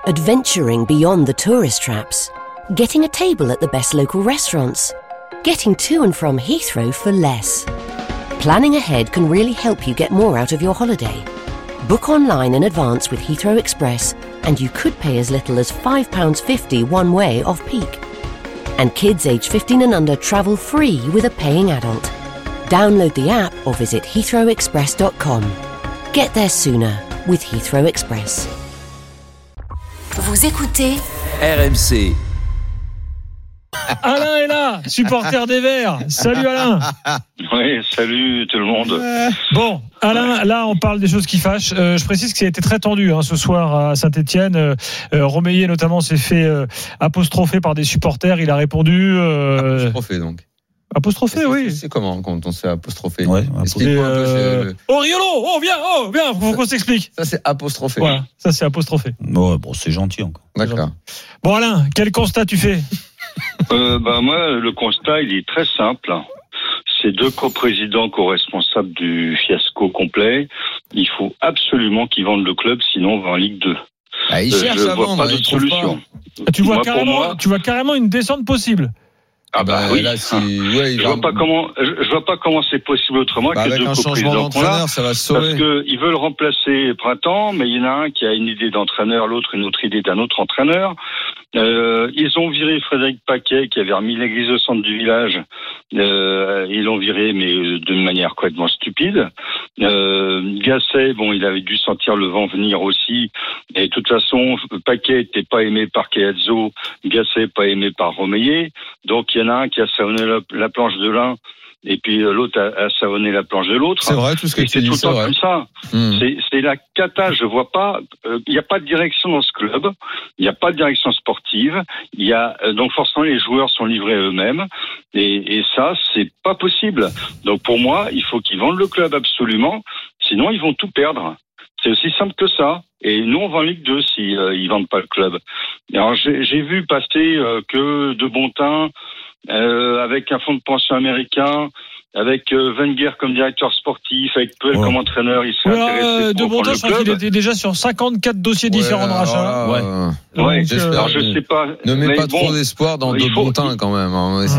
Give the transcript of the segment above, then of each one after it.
adventuring beyond the tourist traps, getting a table at the best local restaurants, getting to and from Heathrow for less. Planning ahead can really help you get more out of your holiday. Book online in advance with Heathrow Express and you could pay as little as £5.50 one way off peak. And kids aged 15 and under travel free with a paying adult. Download the app or visit heathrowexpress.com. Get there sooner with Heathrow Express. Vous écoutez RMC. Alain est là, supporter des Verts. Salut Alain. Oui, salut tout le monde. Bon, Alain, là on parle des choses qui fâchent. Je précise que ça a été très tendu ce soir à Saint-Etienne. Romeyer notamment s'est fait apostropher par des supporters. Il a répondu... Apostrophé donc. Apostrophé, oui. C'est comment quand on se fait apostropher? Ouais, Oh Riolo, viens, faut qu'on s'explique. Ça c'est apostrophé. Voilà, ça c'est apostrophé. Ouais, bon, c'est gentil encore. D'accord. Bon Alain, quel constat tu fais? Moi, le constat, il est très simple. Ces deux coprésidents co-responsables du fiasco complet, il faut absolument qu'ils vendent le club, sinon on va en Ligue 2. Ah, ils cherchent à vendre, pas d'autre solution. Tu vois carrément une descente possible. Ah oui. Là, je vois pas comment c'est possible autrement que avec deux un changement d'entraîneur, ça va se sauver. Parce que ils veulent remplacer Printemps, mais il y en a un qui a une idée d'entraîneur, l'autre une autre idée d'un autre entraîneur. Ils ont viré Frédéric Paquet qui avait remis l'église au centre du village. Ils l'ont viré, mais d'une manière complètement stupide. Gasset, il avait dû sentir le vent venir aussi. Et de toute façon, Paquet était pas aimé par Caiazzo, Gasset pas aimé par Romeyer. Donc il y en a un qui a savonné la planche de l'un. Et puis l'autre a savonné la planche de l'autre. C'est vrai, tout ce que tu dis, c'est tout le temps comme ça. C'est la cata. Je vois pas. Il n'y a pas de direction dans ce club. Il n'y a pas de direction sportive. Il y a donc forcément les joueurs sont livrés eux-mêmes. Et ça, c'est pas possible. Donc pour moi, il faut qu'ils vendent le club absolument. Sinon, ils vont tout perdre. C'est aussi simple que ça. Et nous, on va en Ligue 2 si ils vendent pas le club. Alors j'ai vu passer que de Bontin. Avec un fonds de pension américain, avec Wenger comme directeur sportif, avec Puel comme entraîneur, il serait intéressé de bon temps, je crois qu'il était déjà sur 54 dossiers différents de rachat. Alors je sais pas. Ne mets pas trop d'espoir dans De Bontin quand même.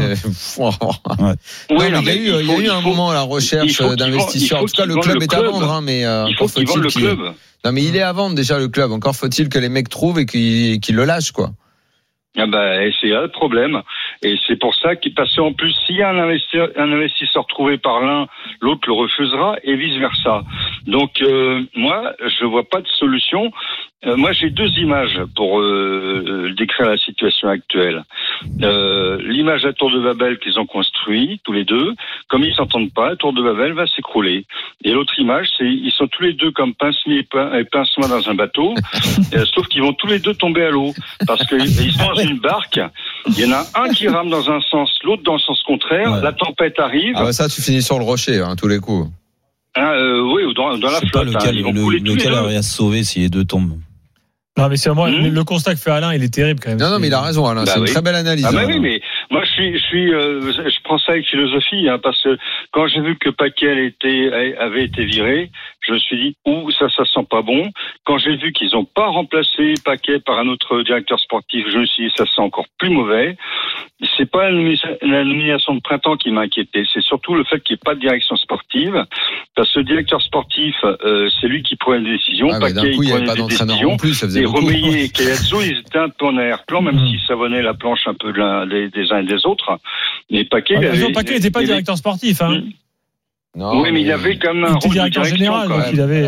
Il y a eu un moment à la recherche d'investisseurs. En tout cas, le club est à vendre, mais il faut qu'il vende le club. Non, mais il est à vendre déjà le club. Encore faut-il que les mecs trouvent et qu'ils le lâchent, quoi. C'est le problème. Et c'est pour ça parce qu'en plus, s'il y a un investisseur trouvé par l'un, l'autre le refusera et vice versa. Donc, moi, je vois pas de solution. Moi, j'ai deux images pour décrire la situation actuelle. L'image à Tour de Babel qu'ils ont construit, tous les deux. Comme ils s'entendent pas, la Tour de Babel va s'écrouler. Et l'autre image, c'est ils sont tous les deux comme pince-mi et pince-main dans un bateau, sauf qu'ils vont tous les deux tomber à l'eau. Parce qu'ils sont dans une barque, il y en a un qui rame dans un sens, l'autre dans le sens contraire, la tempête arrive. Ça, tu finis sur le rocher, tous les coups. Oui, ou dans la flotte. C'est pas lequel aurait à se sauver si les deux tombent. Non, mais c'est moi, le constat que fait Alain, il est terrible quand même. Non, mais il a raison, Alain. C'est une très belle analyse. Oui, mais moi, je prends ça avec philosophie, parce que quand j'ai vu que Paquet avait été viré, je me suis dit, ça sent pas bon. Quand j'ai vu qu'ils ont pas remplacé Paquet par un autre directeur sportif, je me suis dit, ça sent encore plus mauvais. C'est pas la nomination de Printemps qui m'a inquiété, c'est surtout le fait qu'il n'y ait pas de direction sportive, parce que le directeur sportif, c'est lui qui prend les décisions. Paquet, il prenait des décisions. Et Romeyer et Caiazzo, ils étaient un peu en arrière-plan, même s'ils savonnaient la planche un peu des uns et des autres. Mais Paquet, Paquet n'était pas directeur sportif, Non, oui, mais il avait quand même un rôle directeur général, donc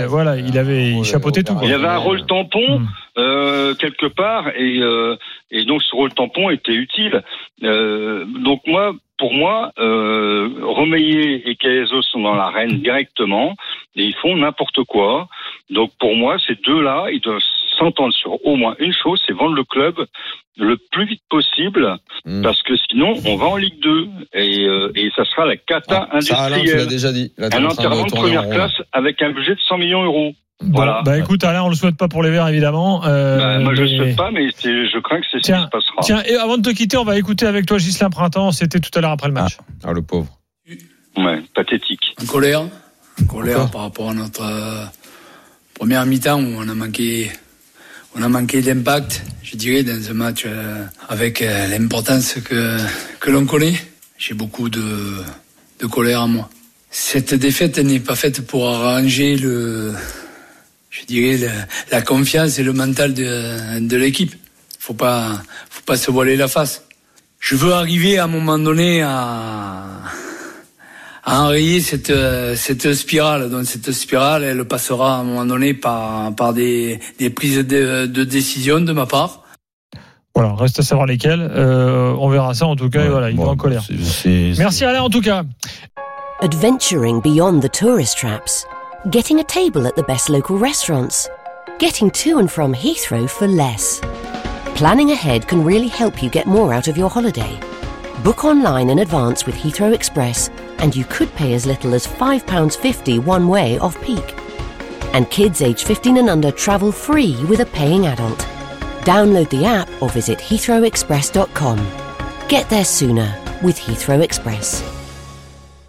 il chapeautait tout. Il avait un rôle tampon quelque part, et donc ce rôle tampon était utile. Donc pour moi, Romeyer et Caiazzo sont dans l'arène directement, et ils font n'importe quoi. Donc pour moi, ces deux-là, ils doivent s'entendre sur au moins une chose, c'est vendre le club le plus vite possible, parce que sinon on va en Ligue 2 et ça sera la cata industrielle. Alain, tu l'as déjà dit. Un enterrement de première classe avec un budget de 100 millions €. Voilà. Écoute, Alain, on le souhaite pas pour les Verts, évidemment. Moi, je le souhaite pas, mais je crains que c'est ce qui se passera. Tiens, et avant de te quitter, on va écouter avec toi Ghislain Printemps. C'était tout à l'heure après le match. Le pauvre. Ouais, pathétique. En colère par rapport à notre première mi-temps où on a manqué On a manqué d'impact, je dirais, dans un match avec l'importance que l'on connaît. J'ai beaucoup de colère en moi. Cette défaite n'est pas faite pour arranger la confiance et le mental de l'équipe. Faut pas se voiler la face. Je veux arriver à un moment donné à enrayer cette spirale. Donc cette spirale, elle passera à un moment donné par des prises de décision de ma part. Voilà, reste à savoir lesquelles. On verra ça en tout cas. Ouais, et voilà, il est en colère. Merci Alain en tout cas. Adventuring beyond the tourist traps. Getting a table at the best local restaurants. Getting to and from Heathrow for less. Planning ahead can really help you get more out of your holiday. Book online in advance with Heathrow Express and you could pay as little as £5.50 one way off peak. And kids aged 15 and under travel free with a paying adult. Download the app or visit heathrowexpress.com. Get there sooner with Heathrow Express.